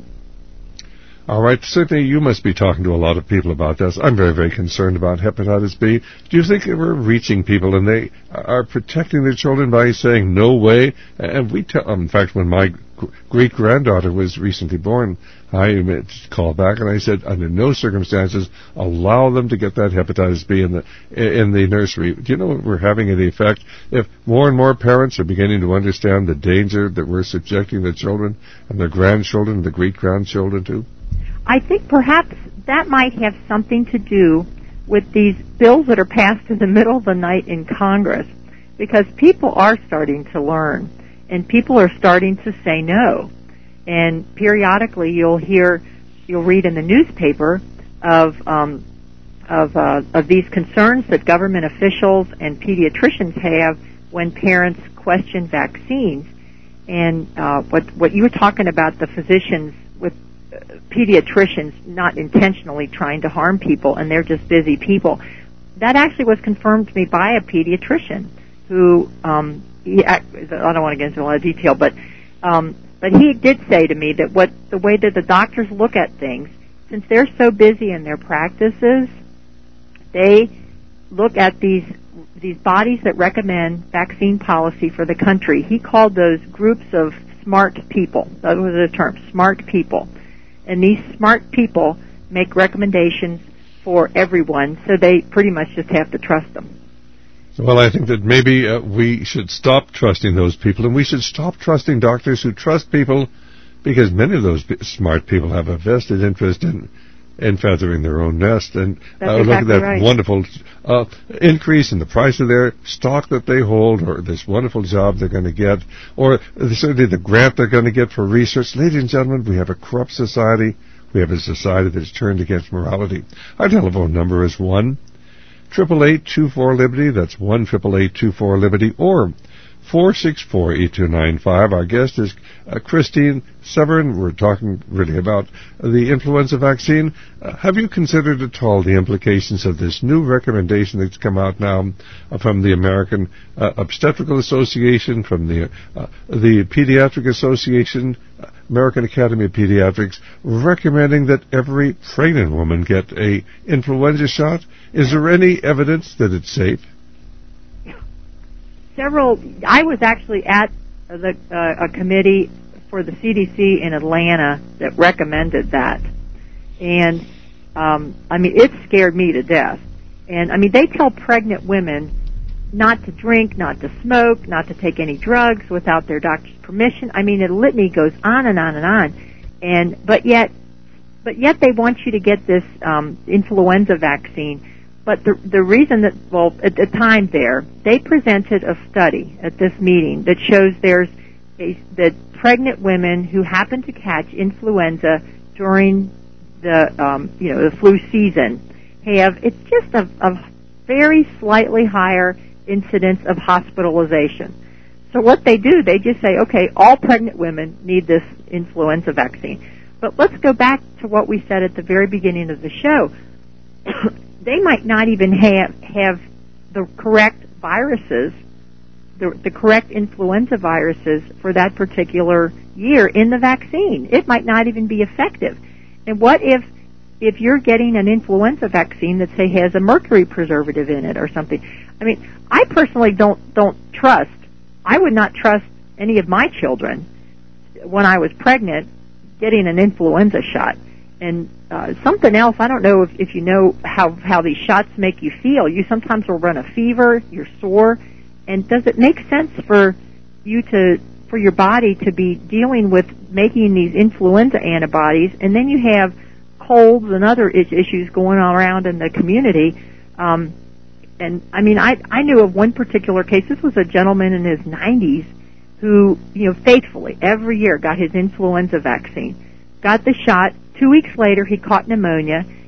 All right, certainly you must be talking to a lot of people about this. I'm very, very concerned about hepatitis B. Do you think we're reaching people and they are protecting their children by saying no way? And we tell, in fact, when my great-granddaughter was recently born, I called back and I said, under no circumstances allow them to get that hepatitis B in the in the nursery. Do you know what we're having an effect? If more and more parents are beginning to understand the danger that we're subjecting their children and their grandchildren and the great-grandchildren to?
I think perhaps that might have something to do with these bills that are passed in the middle of the night in Congress, because people are starting to learn, and people are starting to say no. And periodically you'll hear, you'll read in the newspaper of um, of uh, of these concerns that government officials and pediatricians have when parents question vaccines. And uh, what what you were talking about, the physicians with pediatricians not intentionally trying to harm people, and they're just busy people. That actually was confirmed to me by a pediatrician who, um, he, I don't want to get into a lot of detail, but um, but he did say to me that what the way that the doctors look at things, since they're so busy in their practices, they look at these these bodies that recommend vaccine policy for the country. He called those groups of smart people. That was the term, smart people. And these smart people make recommendations for everyone, so they pretty much just have to trust them.
Well, I think that maybe uh, we should stop trusting those people, and we should stop trusting doctors who trust people, because many of those p- smart people have a vested interest in in feathering their own nest. And uh,
exactly
look at that
right.
wonderful uh, increase in the price of their stock that they hold, or this wonderful job they're going to get, or certainly the grant they're going to get for research. Ladies and gentlemen, we have a corrupt society. We have a society that's turned against morality. Our telephone number is one eight eight eight, two four, Liberty. That's one eight eight eight, two four, Liberty, or four six four, eight two nine five. Our guest is uh, Christine Severin. We're talking really about the influenza vaccine. Uh, have you considered at all the implications of this new recommendation that's come out now uh, from the American uh, Obstetrical Association, from the uh, the Pediatric Association, uh, American Academy of Pediatrics, recommending that every pregnant woman get a influenza shot? Is there any evidence that it's safe?
Several, I was actually at the, uh, a committee for the C D C in Atlanta that recommended that. And, um, I mean, it scared me to death. And, I mean, they tell pregnant women not to drink, not to smoke, not to take any drugs without their doctor's permission. I mean, the litany goes on and on and on. And, but yet, but yet they want you to get this, um, influenza vaccine. But the the reason that, well, at the time there, they presented a study at this meeting that shows there's a, that pregnant women who happen to catch influenza during the, um, you know, the flu season have, it's just a, a very slightly higher incidence of hospitalization. So what they do, they just say, okay, all pregnant women need this influenza vaccine. But let's go back to what we said at the very beginning of the show. They might not even have have the correct viruses, the, the correct influenza viruses for that particular year in the vaccine. It might not even be effective. And what if if you're getting an influenza vaccine that, say, has a mercury preservative in it or something? I mean, I personally don't don't trust. I would not trust any of my children when I was pregnant getting an influenza shot. And uh, something else, I don't know if, if you know how, how these shots make you feel. You sometimes will run a fever, you're sore, and does it make sense for you to, for your body to be dealing with making these influenza antibodies, and then you have colds and other is- issues going on around in the community? Um, and I mean, I, I knew of one particular case. This was a gentleman in his nineties who, you know, faithfully every year got his influenza vaccine, got the shot. Two weeks later, he caught pneumonia,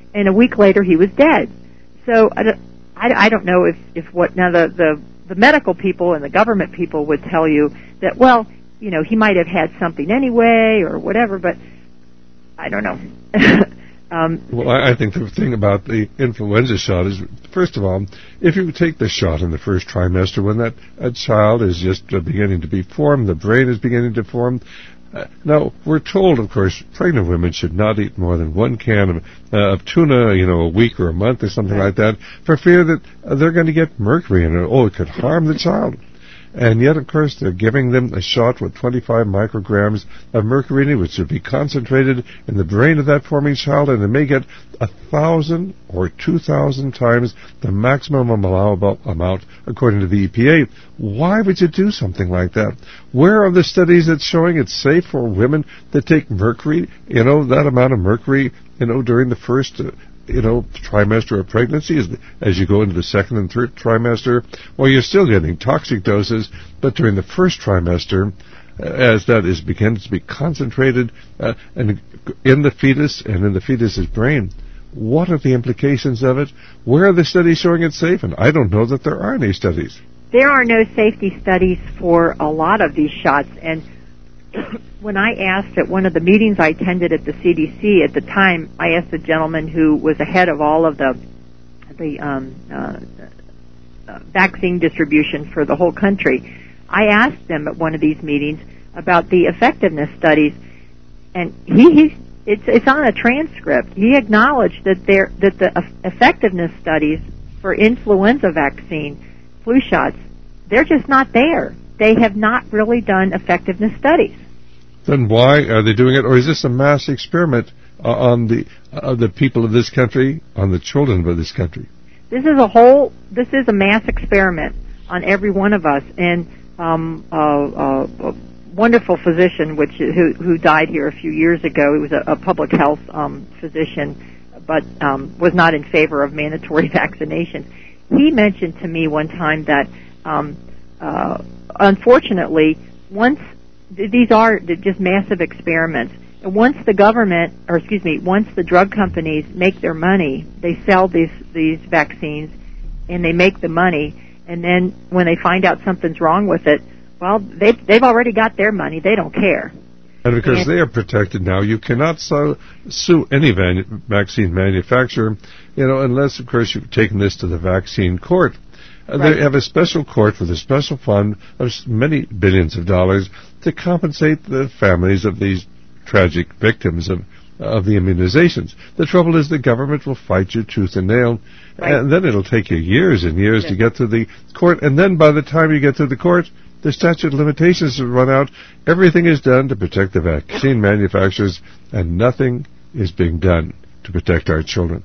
and a week later he was dead. So I don't, I, I don't know if, if what now the, the the medical people and the government people would tell you that, well, you know, he might have had something anyway or whatever, but I don't know. um,
well, I, I think the thing about the influenza shot is, first of all, if you take the shot in the first trimester when that a child is just uh, beginning to be formed, the brain is beginning to form. Uh, now, we're told, of course, pregnant women should not eat more than one can of, uh, of tuna, you know, a week or a month or something like that, for fear that uh, they're going to get mercury in it. Oh, it could harm the child. And yet, of course, they're giving them a shot with twenty-five micrograms of mercury in it, which should be concentrated in the brain of that forming child, and it may get a thousand or two thousand times the maximum allowable amount, according to the E P A. Why would you do something like that? Where are the studies that's showing it's safe for women to take mercury, you know, that amount of mercury, you know, during the first uh, you know, trimester of pregnancy, as, as you go into the second and third trimester, well, you're still getting toxic doses, but during the first trimester, uh, as that is begins to be concentrated uh, and in the fetus and in the fetus's brain, what are the implications of it? Where are the studies showing it's safe? And I don't know that there are any studies.
There are no safety studies for a lot of these shots, and when I asked at one of the meetings I attended at the C D C at the time, I asked a gentleman who was ahead of all of the the um, uh, uh, vaccine distribution for the whole country. I asked him at one of these meetings about the effectiveness studies, and he, he it's it's on a transcript. He acknowledged that there that the effectiveness studies for influenza vaccine, flu shots, they're just not there. They have not really done effectiveness studies.
Then why are they doing it? Or is this a mass experiment uh, on the uh, the people of this country, on the children of this country?
This is a whole. This is a mass experiment on every one of us. And um, uh, uh, a wonderful physician, which who who died here a few years ago. He was a, a public health um, physician, but um, was not in favor of mandatory vaccinations. He mentioned to me one time that. Um, uh, Unfortunately, once these are just massive experiments, and once the government, or excuse me, once the drug companies make their money, they sell these these vaccines, and they make the money, and then when they find out something's wrong with it, well, they they've already got their money. They don't care.
And because and, they are protected now, you cannot sue, sue any van, vaccine manufacturer, you know, unless of course you've taken this to the vaccine court. Uh, right. They have a special court with a special fund of many billions of dollars to compensate the families of these tragic victims of of the immunizations. The trouble is the government will fight you tooth and nail, right. and then it'll take you years and years yeah. to get to the court, and then by the time you get to the court, the statute of limitations has run out. Everything is done to protect the vaccine manufacturers, and nothing is being done to protect our children.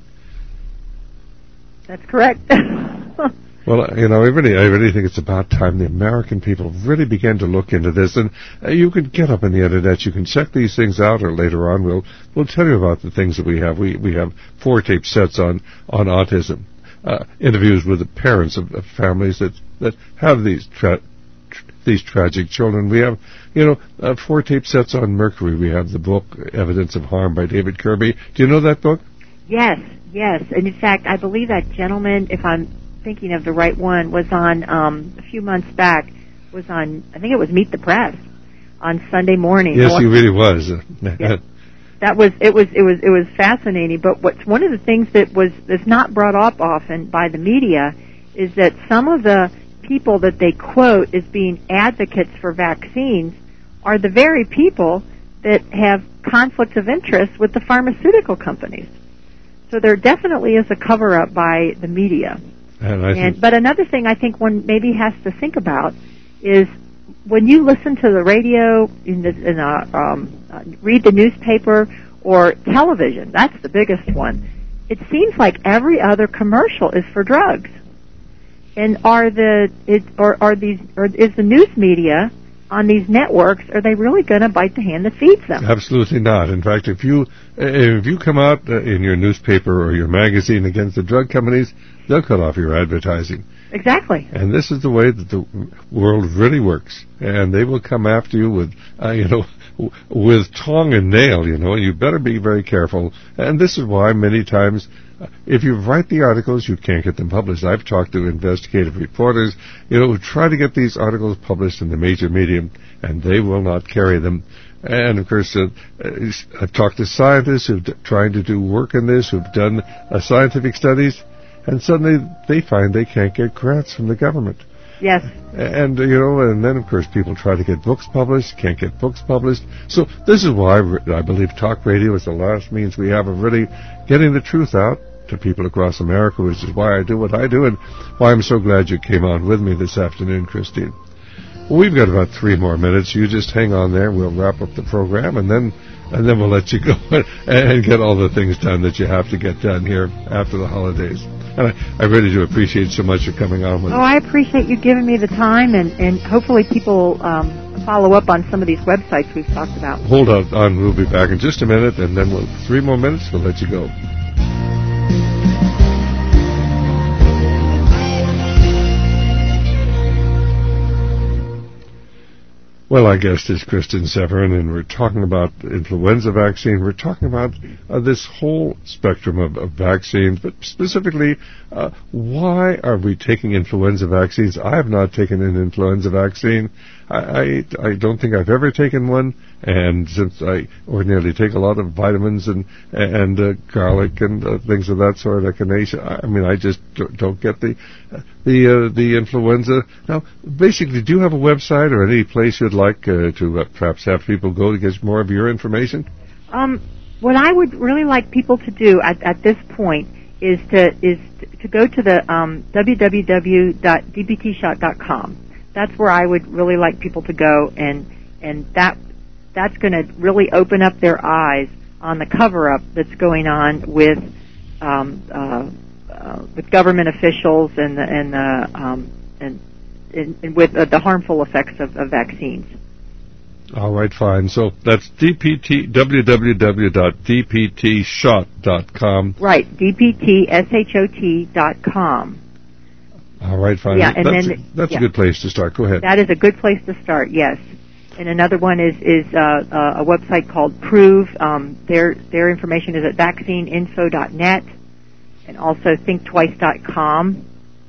That's correct.
Well, you know, I really, I really think it's about time the American people really began to look into this. And uh, you can get up on the internet, you can check these things out, or later on we'll we'll tell you about the things that we have. We we have four tape sets on on autism, uh, interviews with the parents of, of families that that have these tra- tr- these tragic children. We have, you know, uh, four tape sets on mercury. We have the book Evidence of Harm by David Kirby. Do you know that book?
Yes, yes. And in fact, I believe that gentleman, if I'm thinking of the right one, was on um, a few months back. Was on, I think it was Meet the Press on Sunday morning.
Yes, he really was.
Yeah. That was it. Was it was it was fascinating. But what's one of the things that was that's not brought up often by the media is that some of the people that they quote as being advocates for vaccines are the very people that have conflicts of interest with the pharmaceutical companies. So there definitely is a cover-up by the media.
And I
and,
think
but another thing I think one maybe has to think about is when you listen to the radio, in the, in a, um, uh, read the newspaper or television, that's the biggest one, it seems like every other commercial is for drugs. And are the it, or are these or is the news media on these networks, are they really going to bite the hand that feeds them?
Absolutely not. In fact, if you if you come out in your newspaper or your magazine against the drug companies, they'll cut off your advertising.
Exactly.
And this is the way that the world really works. And they will come after you with, uh, you know, w- with tongue and nail, you know, and you better be very careful. And this is why many times, uh, if you write the articles, you can't get them published. I've talked to investigative reporters, you know, who try to get these articles published in the major media, and they will not carry them. And, of course, uh, I've talked to scientists who've d- trying to do work in this, who've done uh, scientific studies, and suddenly they find they can't get grants from the government.
Yes.
And, uh, you know, and then, of course, people try to get books published, can't get books published. So this is why I believe talk radio is the last means we have of really getting the truth out to people across America, which is why I do what I do and why I'm so glad you came on with me this afternoon, Christine. Well, we've got about three more minutes. You just hang on there. We'll wrap up the program, and then and then we'll let you go and get all the things done that you have to get done here after the holidays. And I, I really do appreciate so much for coming on with us.
Oh, I appreciate you giving me the time, and, and hopefully people um, follow up on some of these websites we've talked about.
Hold on. We'll be back in just a minute, and then we'll three more minutes. We'll let you go. Well, our guest is Kristen Severin, and we're talking about influenza vaccine. We're talking about uh, this whole spectrum of, of vaccines, but specifically, uh, why are we taking influenza vaccines? I have not taken an influenza vaccine. I, I, I don't think I've ever taken one, and since I ordinarily take a lot of vitamins and and uh, garlic and uh, things of that sort, echinacea, I, I mean, I just don't, don't get the uh, the uh, the influenza. Now, basically, do you have a website or any place you'd like uh, to uh, perhaps have people go to get more of your information?
Um, what I would really like people to do at, at this point is to is to go to the um, w w w dot d p t shot dot com. That's where I would really like people to go, and and that that's going to really open up their eyes on the cover-up that's going on with um, uh, uh, with government officials and the, and the, um, and, and, and with uh, the harmful effects of, of vaccines.
All right, fine. So that's D P T, w w w dot d p t shot dot com.
Right, D P T S H O T dot com.
All right, fine.
Yeah, and
that's
then,
a, that's
yeah.
a good place to start. Go ahead.
That is a good place to start, yes. And another one is is uh, uh, a website called Prove. Um, their their information is at vaccine info dot net and also think twice dot com.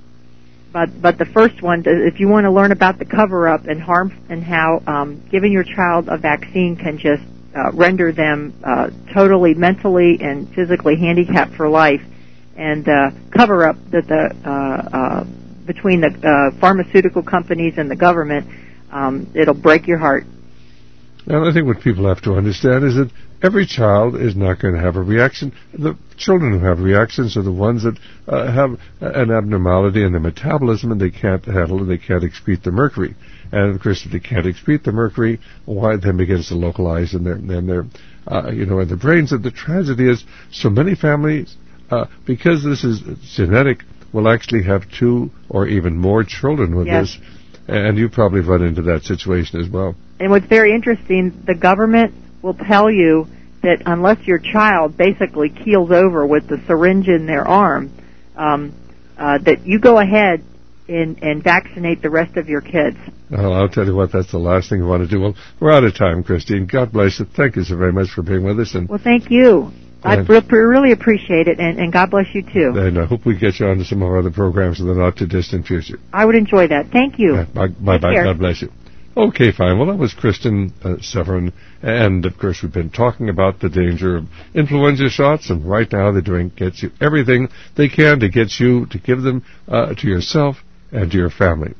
But but the first one, if you want to learn about the cover-up and harm and how um, giving your child a vaccine can just uh, render them uh, totally mentally and physically handicapped for life, and uh, cover-up that the uh, uh, between the uh, pharmaceutical companies and the government, um, it'll break your heart.
And I think what people have to understand is that every child is not going to have a reaction. The children who have reactions are the ones that uh, have an abnormality in their metabolism, and they can't handle it, they can't excrete the mercury. And, of course, if they can't excrete the mercury, why it then begins to localize in their, in their uh, you know, in their brains. And the tragedy is so many families, uh, because this is genetic, will actually have two or even more children with
yes.
this. And you probably run into that situation as well.
And what's very interesting, the government will tell you that unless your child basically keels over with the syringe in their arm, um, uh, that you go ahead and, and vaccinate the rest of your kids.
Well, I'll tell you what, that's the last thing you want to do. Well, we're out of time, Christine. God bless you. Thank you so very much for being with us. And
well, thank you. I re- really appreciate it, and, and God bless you, too.
And I hope we get you on to some of our other programs in the not-too-distant future.
I would enjoy that. Thank you.
Yeah, bye, bye-bye. God bless you. Okay, fine. Well, that was Kristen uh, Severin, and, of course, we've been talking about the danger of influenza shots, and right now they're doing gets you everything they can to get you, to give them uh, to yourself and to your family.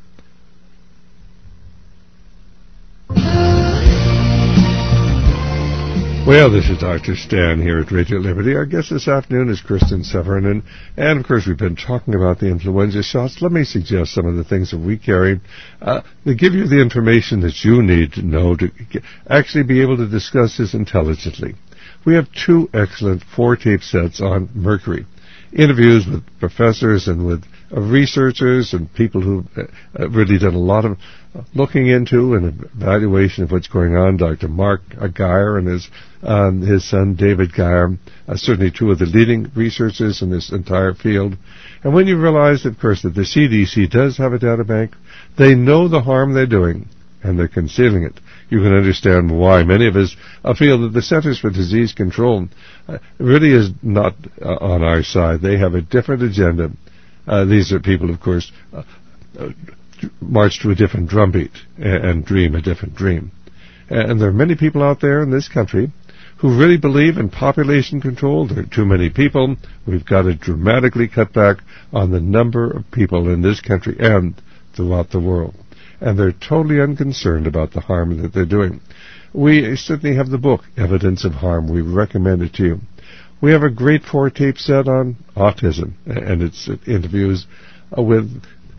Well, this is Doctor Stan here at Radio Liberty. Our guest this afternoon is Kristen Severin, and, and of course we've been talking about the influenza shots. Let me suggest some of the things that we carry uh, that give you the information that you need to know to get, actually be able to discuss this intelligently. We have two excellent four-tape sets on mercury. interviews with professors and with uh, researchers and people who've uh, really done a lot of uh, looking into and evaluation of what's going on. Doctor Mark uh, Geyer and his um, his son David Geyer, uh, certainly two of the leading researchers in this entire field. And when you realize, of course, that the C D C does have a data bank, they know the harm they're doing, and they're concealing it. You can understand why many of us uh, feel that the Centers for Disease Control uh, really is not uh, on our side. They have a different agenda. Uh, these are people, of course, uh, uh, march to a different drumbeat and, and dream a different dream. And there are many people out there in this country who really believe in population control. There are too many people. We've got to dramatically cut back on the number of people in this country and throughout the world. And they're totally unconcerned about the harm that they're doing. We certainly have the book, Evidence of Harm. We recommend it to you. We have a great four-tape set on autism, and it's it interviews uh, with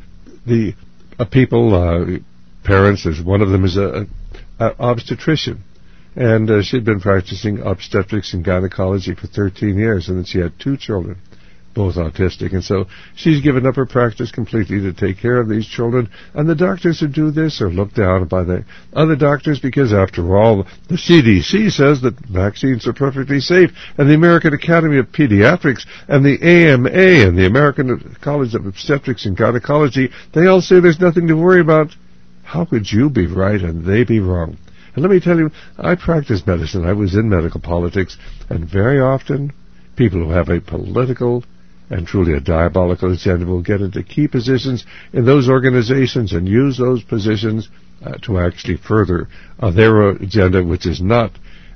the uh, people, uh, parents. There's one of them is a, a, a obstetrician, and uh, she'd been practicing obstetrics and gynecology for thirteen years, and then she had two children, both autistic, and so she's given up her practice completely to take care of these children. And the doctors who do this are looked down by the other doctors because, after all, the C D C says that vaccines are perfectly safe, and the American Academy of Pediatrics and the A M A and the American College of Obstetrics and Gynecology, they all say there's nothing to worry about. How could you be right and they be wrong? And let me tell you, I practiced medicine. I was in medical politics, and very often people who have a political and truly a diabolical agenda will get into key positions in those organizations and use those positions uh, to actually further uh, their agenda, which is not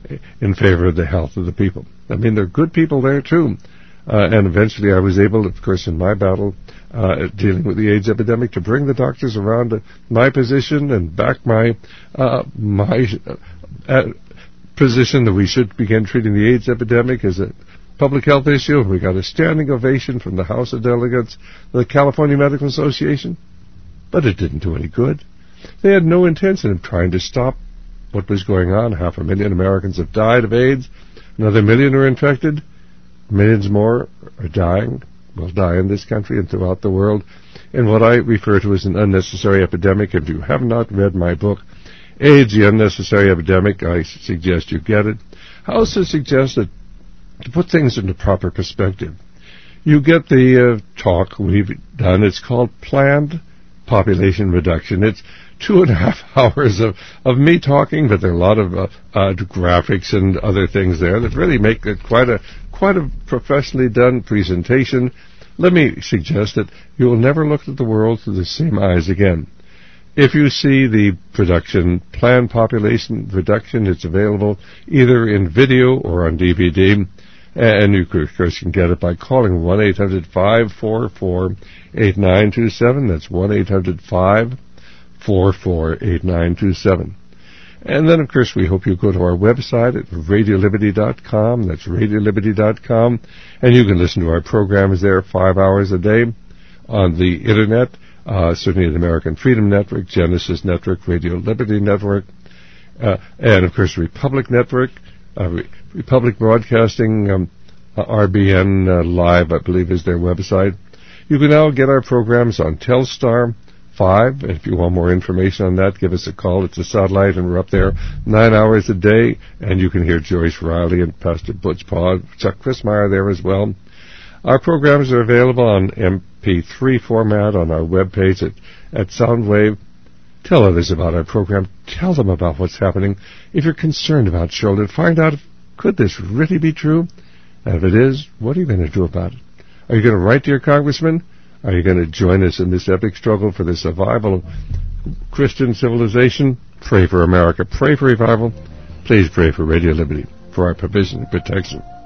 in favor of the health of the people. I mean, there are good people there, too. Uh, and eventually I was able, of course, in my battle uh, dealing with the AIDS epidemic, to bring the doctors around to my position and back my uh, my uh, position that we should begin treating the AIDS epidemic as a public health issue. We got a standing ovation from the House of Delegates of the California Medical Association, but it didn't do any good. They had no intention of trying to stop what was going on. Half a million Americans have died of AIDS. Another million are infected. Millions more are dying, will die in this country and throughout the world, in what I refer to as an unnecessary epidemic. If you have not read my book, AIDS, The Unnecessary Epidemic, I suggest you get it. I also suggest that, to put things into proper perspective, you get the uh, talk we've done. It's called Planned Population Reduction. It's two and a half hours of, of me talking, but there are a lot of uh, uh, graphics and other things there that really make it quite a quite a professionally done presentation. Let me suggest that you will never look at the world through the same eyes again. If you see the production, Planned Population Reduction, it's available either in video or on D V D. And you, of course, can get it by calling one eight hundred five four four eight nine two seven. That's one eight hundred five four four eight nine two seven. And then, of course, we hope you go to our website at radio liberty dot com. That's radio liberty dot com. And you can listen to our programs there five hours a day on the Internet, uh, certainly the American Freedom Network, Genesis Network, Radio Liberty Network, uh, and, of course, Republic Network, uh, Re- Republic Broadcasting, um, uh, R B N uh, Live, I believe, is their website. You can now get our programs on Telstar five. If you want more information on that, give us a call. It's a satellite, and we're up there nine hours a day, and you can hear Joyce Riley and Pastor Butch Paul, Chuck Christmeyer there as well. Our programs are available on M P three format on our webpage at, at Soundwave. Tell others about our program. Tell them about what's happening. If you're concerned about children, find out, if, could this really be true? And if it is, what are you going to do about it? Are you going to write to your congressman? Are you going to join us in this epic struggle for the survival of Christian civilization? Pray for America. Pray for revival. Please pray for Radio Liberty, for our provision and protection.